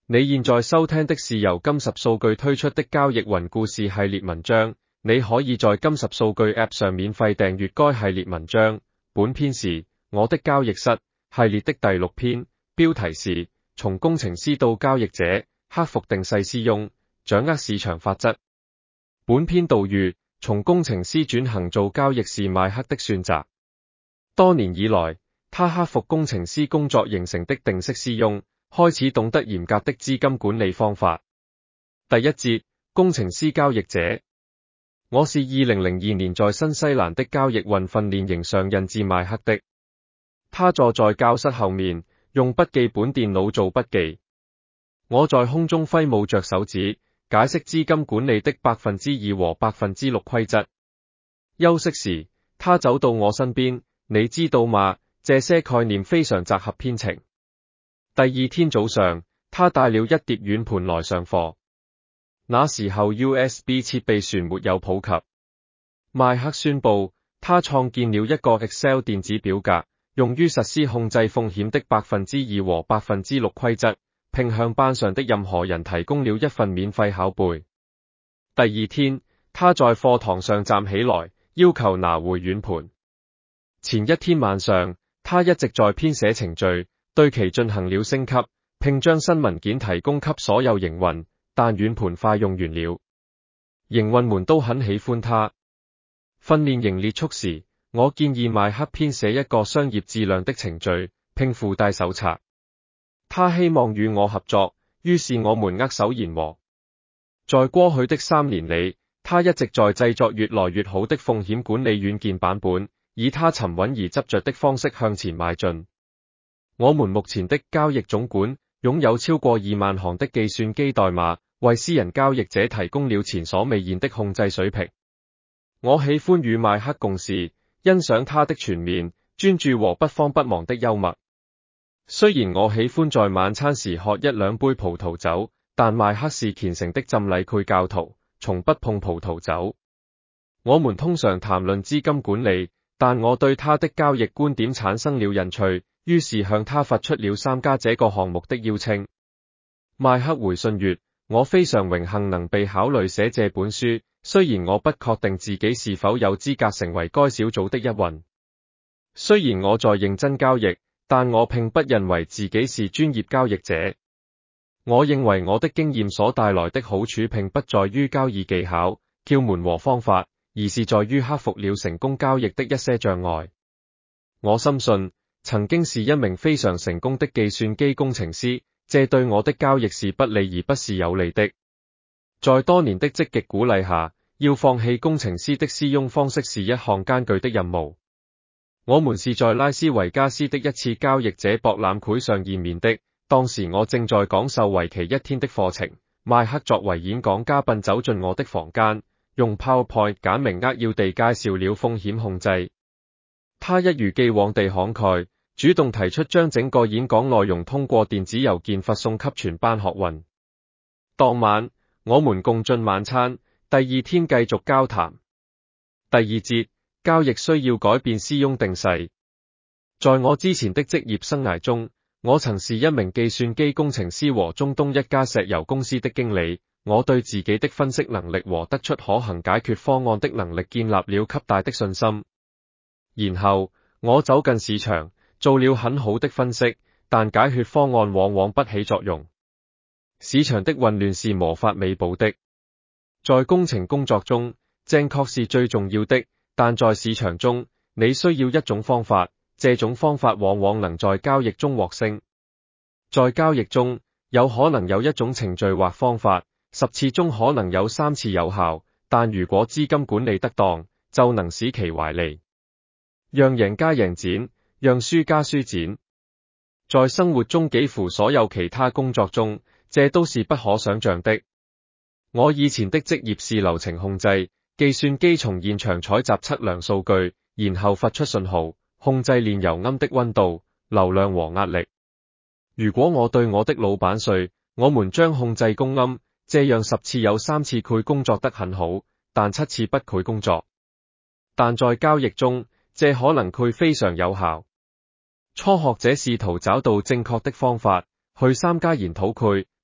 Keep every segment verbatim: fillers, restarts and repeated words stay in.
你現在收聽的是由金十數據推出的交易雲故事系列文章，你可以在金十數據 App 上免費訂閱該系列文章。本篇是我的交易室系列的第六篇，標題是從工程師到交易者，克服定勢思庸，掌握市場法則。本篇導語：從工程師轉行做交易是邁克的選擇。多年以來，他克服工程師工作形成的定息思庸，開始懂得嚴格的資金管理方法。第一節，工程師交易者。我是二零零二年在新西蘭的交易雲訓練營上印至邁克的。他坐在教室後面，用筆記本電腦做筆記。我在空中揮舞着手指，解釋資金管理的百分之二和百分之六規則。休息時，他走到我身邊，你知道嗎？這些概念非常集合編程。第二天早上，他帶了一疊軟盤來上課。那時候 U S B 設備船沒有普及。邁克宣布，他創建了一個 Excel 電子表格，用於實施控制風險的百分之二和百分之六規則，並向班上的任何人提供了一份免費拷貝。第二天，他在課堂上站起來，要求拿回軟盤。前一天晚上，他一直在編寫程序，對其進行了升級，並將新文件提供給所有營運，但軟盤快用完了。營運們都很喜歡他。訓練營結束時，我建議邁克編寫一個商業質量的程序，並附帶手冊。他希望與我合作，於是我們握手言和。在過去的三年裡，他一直在製作越來越好的風險管理軟件版本，以他沉穩而執着的方式向前邁進。我們目前的交易總管擁有超過二萬行的計算機代碼，為私人交易者提供了前所未見的控制水平。我喜歡與邁克共事，欣賞他的全面、專注和不慌不忙的幽默。雖然我喜歡在晚餐時喝一兩杯葡萄酒，但邁克是虔誠的浸禮會教徒，從不碰葡萄酒。我們通常談論資金管理，但我對他的交易觀點產生了興趣，於是向他發出了參加這個項目的邀請。邁克回信說：我非常榮幸能被考慮寫這本書，雖然我不確定自己是否有資格成為該小組的一員。雖然我在認真交易，但我並不認為自己是專業交易者。我認為我的經驗所帶來的好處並不在於交易技巧、竅門和方法，而是在於克服了成功交易的一些障礙。我深信，曾經是一名非常成功的計算機工程師，這對我的交易是不利而不是有利的。在多年的積極鼓勵下，要放棄工程師的思庸方式是一項艱巨的任務。我們是在拉斯維加斯的一次交易者博覽會上見面的，當時我正在講授為期一天的課程。邁克作為演講嘉賓走進我的房間，用 PowerPoint 簡明扼要地介紹了風險控制。他一如既往地慷慨，主動提出將整個演講內容通過電子郵件發送給全班學運。當晚，我們共進晚餐，第二天繼續交談。第二節，交易需要改變思庸定勢。在我之前的職業生涯中，我曾是一名計算機工程師和中東一家石油公司的經理。我對自己的分析能力和得出可行解決方案的能力建立了極大的信心。然後，我走進市場，做了很好的分析，但解決方案往往不起作用。市場的混亂是無法彌補的。在工程工作中，正確是最重要的，但在市場中，你需要一種方法，這種方法往往能在交易中獲勝。在交易中，有可能有一種程序或方法，十次中可能有三次有效，但如果資金管理得當，就能使其壞利。讓贏家贏錢，讓輸家輸錢。在生活中幾乎所有其他工作中，這都是不可想象的。我以前的職業是流程控制，計算機從現場採集測量數據，然後發出信號，控制煉油餡的溫度、流量和壓力。如果我對我的老闆說，我們將控制供餡，這樣十次有三次佢工作得很好，但七次不佢工作。但在交易中，這可能佢非常有效。初學者試圖找到正確的方法，去參加研討會，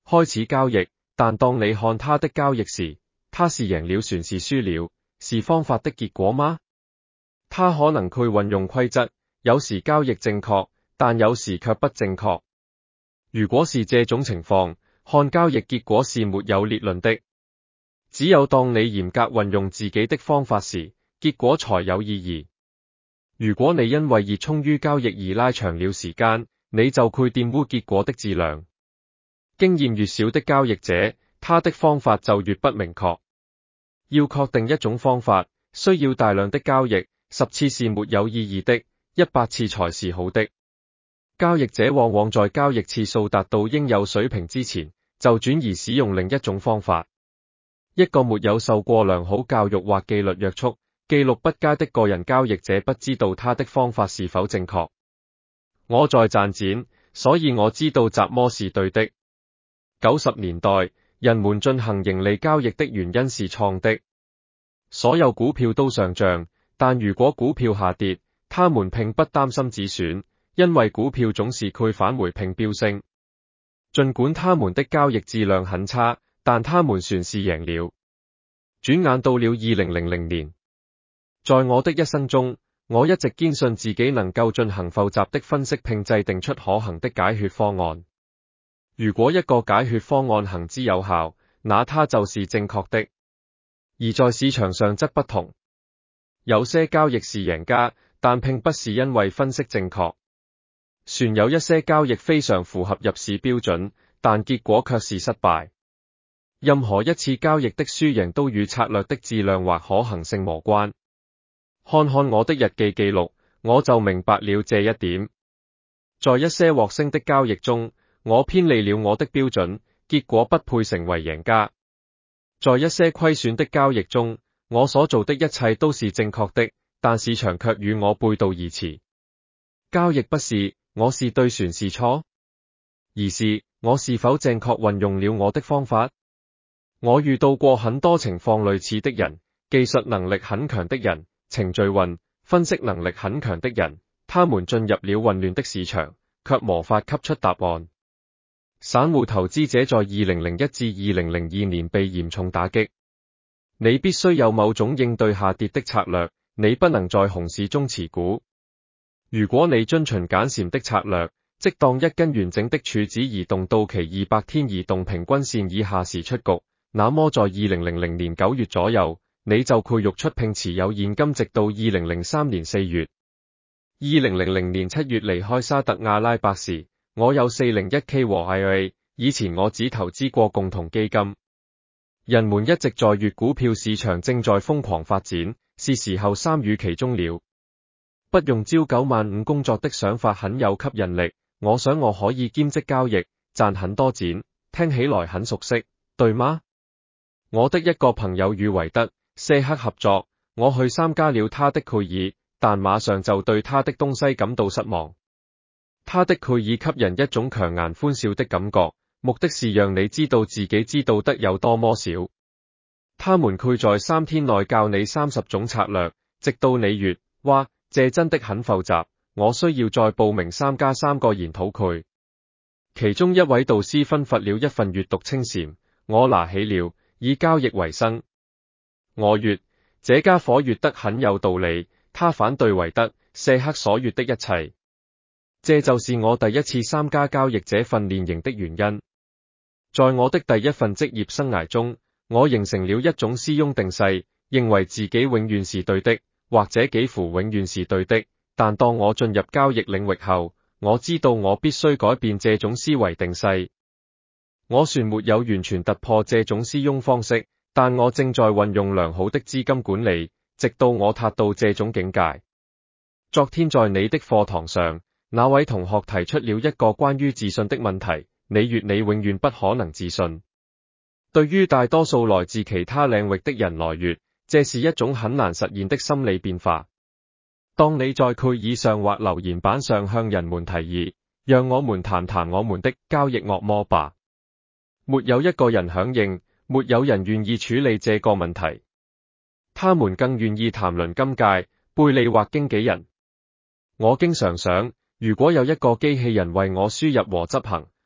開始交易，但當你看他的交易時，他是贏了船是輸了，是方法的結果嗎？他可能會運用規則，有時交易正確，但有時卻不正確。如果是這種情況，看交易結果是沒有裂論的。只有當你嚴格運用自己的方法時，結果才有意義。如果你因為熱衷於交易而拉長了時間，你就會玷污結果的質量。經驗越少的交易者，他的方法就越不明確。要確定一種方法，需要大量的交易，十次是沒有意義的，一百次才是好的。交易者往往在交易次數達到應有水平之前，就轉移使用另一種方法。一個沒有受過良好教育或紀律約束、記錄不佳的個人交易者不知道他的方法是否正確。我在賺錢，所以我知道怎麼是對的。九十年代，人們進行盈利交易的原因是創的。所有股票都上漲，但如果股票下跌，他們並不擔心止損，因為股票總是會返回並飆升。儘管他們的交易質量很差，但他們算是贏了。轉眼到了二零零零年，在我的一生中，我一直堅信自己能夠進行複雜的分析並制定出可行的解決方案。如果一個解決方案行之有效，那它就是正確的。而在市場上則不同，有些交易是贏家，但並不是因為分析正確。船有一些交易非常符合入市標準，但結果卻是失敗。任何一次交易的輸贏都與策略的質量或可行性無關。看看我的日記記錄，我就明白了這一點。在一些獲勝的交易中，我偏離了我的標準，結果不配成為贏家。在一些虧損的交易中，我所做的一切都是正確的，但市場卻與我背道而馳。交易不是我是對船是錯，而是我是否正確運用了我的方法。我遇到過很多情況類似的人，技術能力很強的人，程序運、分析能力很強的人，他們進入了混亂的市場，卻無法給出答案。散戶投資者在二零零一至二零零二年被嚴重打擊。你必須有某種應對下跌的策略，你不能在熊市中持股。如果你遵循簡禪的策略，即當一根完整的柱子移動到其二百天移動平均線以下時出局，那麼在二零零零年九月左右，你就會喐出並持有現金直到二零零三年四月。二零零零年七月離開沙特阿拉伯時，我有 四零一 K 和 I A， 以前我只投資過共同基金。人們一直在粵股票市場正在瘋狂發展，是時候參與其中了。不用朝九晚五工作的想法很有吸引力，我想我可以兼職交易，賺很多錢，聽起來很熟悉，對嗎？我的一個朋友與維德·謝克合作，我去參加了他的會議，但馬上就對他的東西感到失望。他的會議給人一種強顏歡笑的感覺，目的是讓你知道自己知道得有多麼少。他們會在三天內教你三十種策略，直到你越哇，這真的很複雜，我需要再報名三加三個研討會。其中一位導師分發了一份閱讀清禪，我拿起了，以交易為生。我閱，這家伙閱得很有道理，他反對維德·謝克所閱的一切。這就是我第一次參加交易者訓練營的原因。在我的第一份職業生涯中，我形成了一種師翁定勢，認為自己永遠是對的，或者幾乎永遠是對的。但當我進入交易領域後，我知道我必須改變這種思維定勢。我算沒有完全突破這種師翁方式，但我正在運用良好的資金管理，直到我達到這種境界。昨天在你的課堂上，那位同學提出了一個關於自信的問題，你越你永遠不可能自信。對於大多數來自其他領域的人來說，這是一種很難實現的心理變化。當你在會議上或留言板上向人們提議，讓我們談談我們的交易惡魔吧，沒有一個人響應，沒有人願意處理這個問題。他們更願意談論金界、貝利或經紀人。我經常想，如果有一個機器人為我輸入和執行，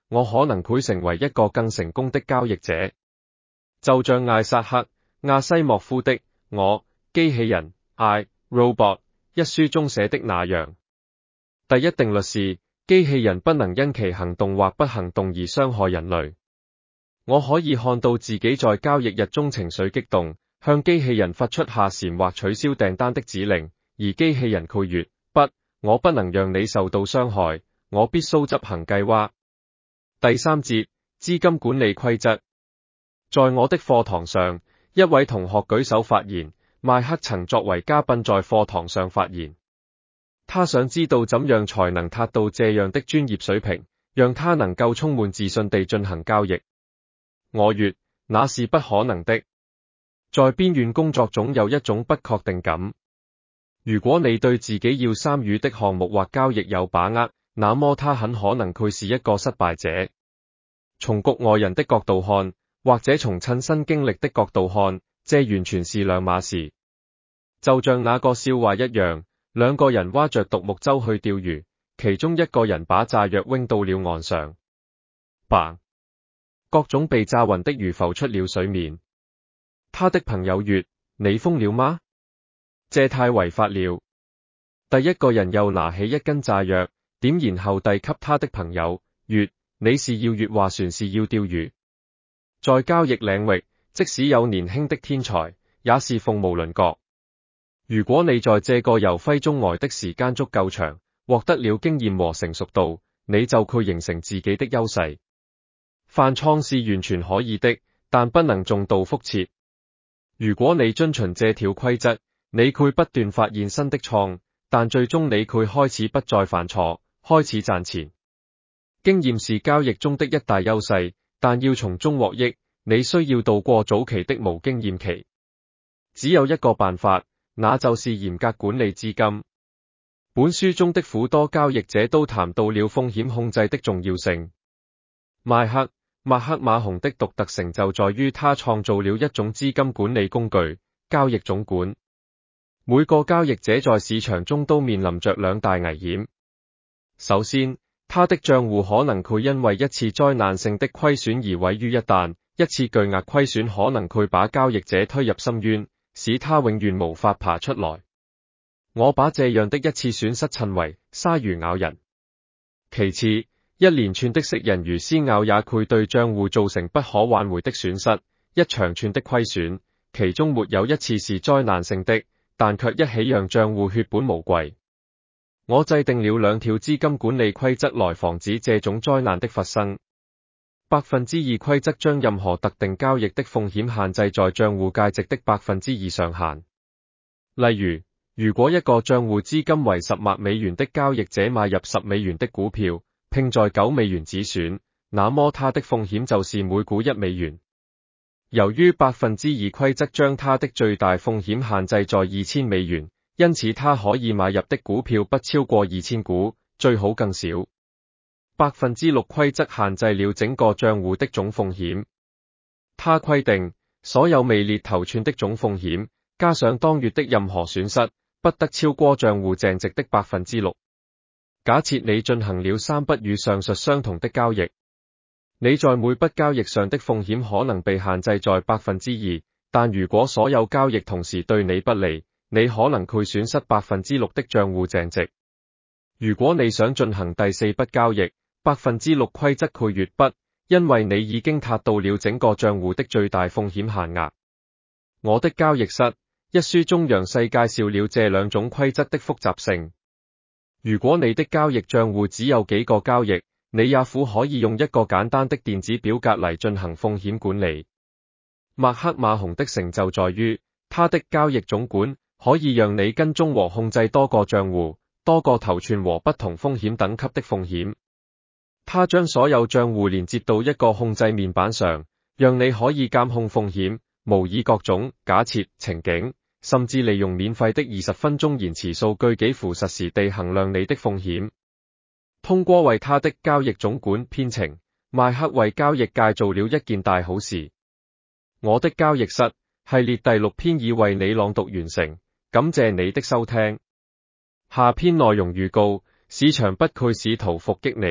我可能會成為一個更成功的交易者。就像艾薩克·亞西莫夫的《我，機器人》I, Robot 一書中寫的那樣，第一定律是，機器人不能因其行動或不行動而傷害人類。我可以看到自己在交易日中情緒激動，向機器人發出下禪或取消訂單的指令，而機器人括弧，不，我不能讓你受到傷害，我必須執行計劃。第三節，資金管理規則。在我的課堂上，一位同學舉手發言，邁克曾作為嘉賓在課堂上發言。他想知道怎樣才能達到這樣的專業水平，讓他能夠充滿自信地進行交易。我說，那是不可能的。在邊緣工作總有一種不確定感。如果你對自己要參與的項目或交易有把握，那麼他很可能會是一個失敗者。從局外人的角度看，或者從親身經歷的角度看，這完全是兩碼事。就像那個笑話一樣，兩個人划着獨木舟去釣魚，其中一個人把炸藥扔到了岸上，砰！各種被炸暈的魚浮出了水面。他的朋友說：你瘋了嗎？這太違法了。第一個人又拿起一根炸藥，點燃後遞給他的朋友，說：你是要越划船是要釣魚？在交易領域，即使有年輕的天才，也是鳳毛麟角。如果你在這個由徽中來的時間足夠長，獲得了經驗和成熟度，你就會形成自己的優勢。犯錯是完全可以的，但不能重蹈覆轍。如果你遵循這條規則，你會不斷發現新的錯，但最終你會開始不再犯錯，開始賺錢。經驗是交易中的一大優勢，但要從中獲益，你需要度過早期的無經驗期。只有一個辦法，那就是嚴格管理資金。本書中的許多交易者都談到了風險控制的重要性。邁克·麥克馬洪的獨特成就在於他創造了一種資金管理工具——交易總管。每個交易者在市場中都面臨着兩大危險。首先，他的賬戶可能會因為一次災難性的虧損而毀於一旦，一次巨額虧損可能會把交易者推入深淵，使他永遠無法爬出來。我把這樣的一次損失稱為鯊魚咬人。其次，一連串的食人魚撕咬也會對賬戶造成不可挽回的損失，一長串的虧損，其中沒有一次是災難性的，但卻一起讓賬戶血本無歸。我制定了兩條資金管理規則來防止這種災難的發生。百分之二規則將任何特定交易的風險限制在賬戶價值的百分之二上限。例如，如果一個賬戶資金為十萬美元的交易者買入十美元的股票，並在九美元止損，那麼他的風險就是每股一美元。由於百分之二規則將他的最大風險限制在二千美元，因此他可以買入的股票不超過二千股，最好更少。百分之六規則限制了整個賬戶的總風險。他規定，所有未列頭寸的總風險，加上當月的任何損失，不得超過賬戶淨值的百分之六。假設你進行了三筆與上述相同的交易，你在每筆交易上的風險可能被限制在百分之二，但如果所有交易同時對你不利，你可能會損失百分之六的賬戶淨值。如果你想進行第四筆交易，百分之六規則會越不，因為你已經達到了整個賬戶的最大風險限額。我的交易室一書中詳細介紹了這兩種規則的複雜性。如果你的交易賬戶只有幾個交易，你也乎可以用一個簡單的電子表格嚟進行風險管理。麥克馬洪的成就在於，他的交易總管可以讓你跟蹤和控制多個賬戶、多個頭寸和不同風險等級的風險。他將所有賬戶連接到一個控制面板上，讓你可以監控風險，模擬各種假設情景，甚至利用免費的二十分鐘延遲數據幾乎實時地衡量你的風險。通過為他的交易總管編程，邁克為交易界做了一件大好事。我的交易室系列第六篇已為你朗讀完成，感謝你的收聽。下篇內容預告：市場不會試圖伏擊你，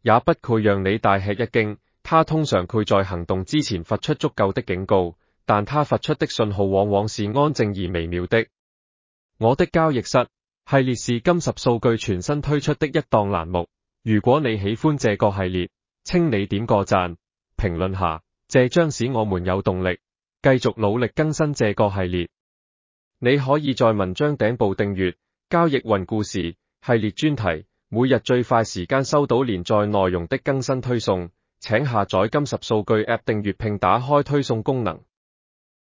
也不會讓你大吃一驚。它通常會在行動之前發出足夠的警告，但它發出的信號往往是安靜而微妙的。我的交易室系列是金十數據全新推出的一檔欄目。如果你喜歡這個系列，請你點個讚，評論下，這將使我們有動力繼續努力更新這個系列。你可以在文章頂部訂閱交易雲故事系列專題，每日最快時間收到連載內容的更新推送。請下載金十數據 App 訂閱並打開推送功能。